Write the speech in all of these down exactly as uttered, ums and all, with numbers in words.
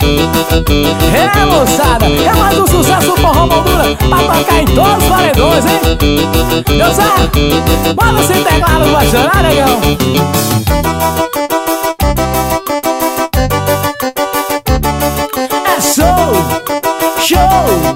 É, moçada, é mais um sucesso Forró Moldura pra tocar em todos os paredões, hein? Deus é, manda esse teclado, vai chorar, negão. É show, show.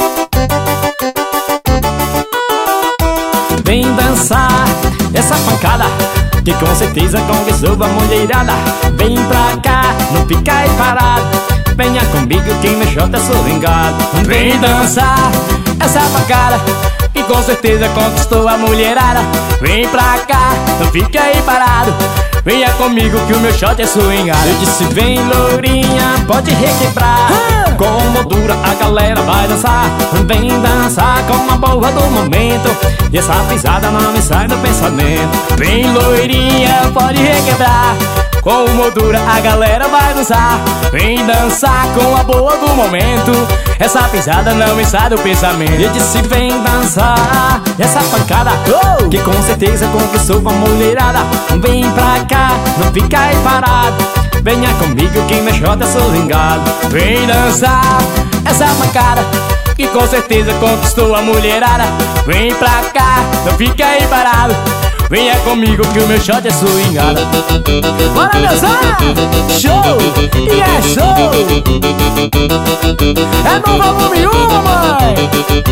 Vem dançar essa pancada que com certeza conquistou a mulherada. Vem pra cá, não fica aí parado. Venha comigo que meu shot é swingado. Vem dançar essa pancada que com certeza conquistou a mulherada. Vem pra cá, não fica aí parado. Venha comigo que o meu shot é swingado. Eu disse vem lourinha, pode requebrar. Com moldura a galera vai dançar. Vem dançar com a boa do momento. E essa pisada não me sai do pensamento. Vem loirinha, pode requebrar. Com moldura a galera vai dançar. Vem dançar com a boa do momento. Essa pisada não me sai do pensamento. Eu disse vem dançar essa pancada oh! que com certeza conquistou a mulherada. Vem pra cá, não fica aí parado. Venha comigo que meu shot é swingado. Vem dançar essa pancada que com certeza conquistou a mulherada. Vem pra cá, não fica aí parado. Venha comigo que o meu shot é swingado. Bora dançar! Show! E é show! É no volume um, mamãe!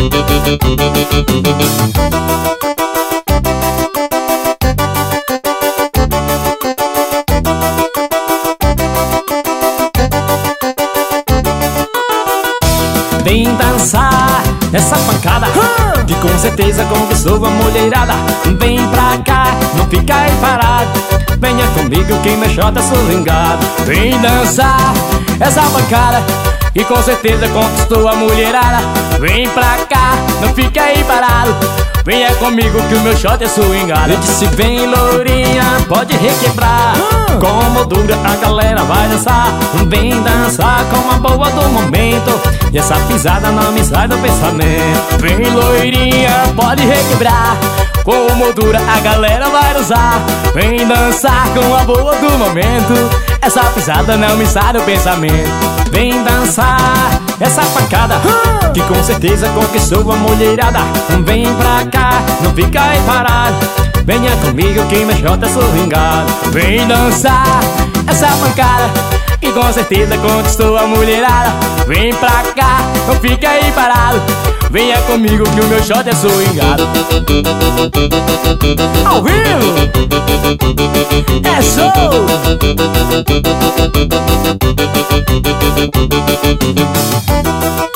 Vem dançar essa pancada que com certeza conquistou a mulherada. Vem pra cá, não fica aí parado. Venha comigo que meu shot é swingado. Vem dançar essa pancada que com certeza conquistou a mulherada. Vem pra cá, não fica aí parado. Venha comigo que o meu shot é swingado. Eu disse vem lourinha, pode requebrar. Com moldura a galera vai dançar. Vem dançar com a boa do momento. E essa pisada não me sai do pensamento. Vem loirinha, pode requebrar. Com moldura a galera vai dançar. Vem dançar com a boa do momento. Essa pisada não me sai do pensamento. Vem dançar essa pancada que com certeza conquistou a mulherada. Vem pra cá, não fica aí parado. Venha comigo que meu shot é swingado. Vem dançar essa pancada que com certeza conquistou a mulherada. Vem pra cá, não fica aí parado. Venha comigo que o meu shot é swingado. Ao vivo! É show!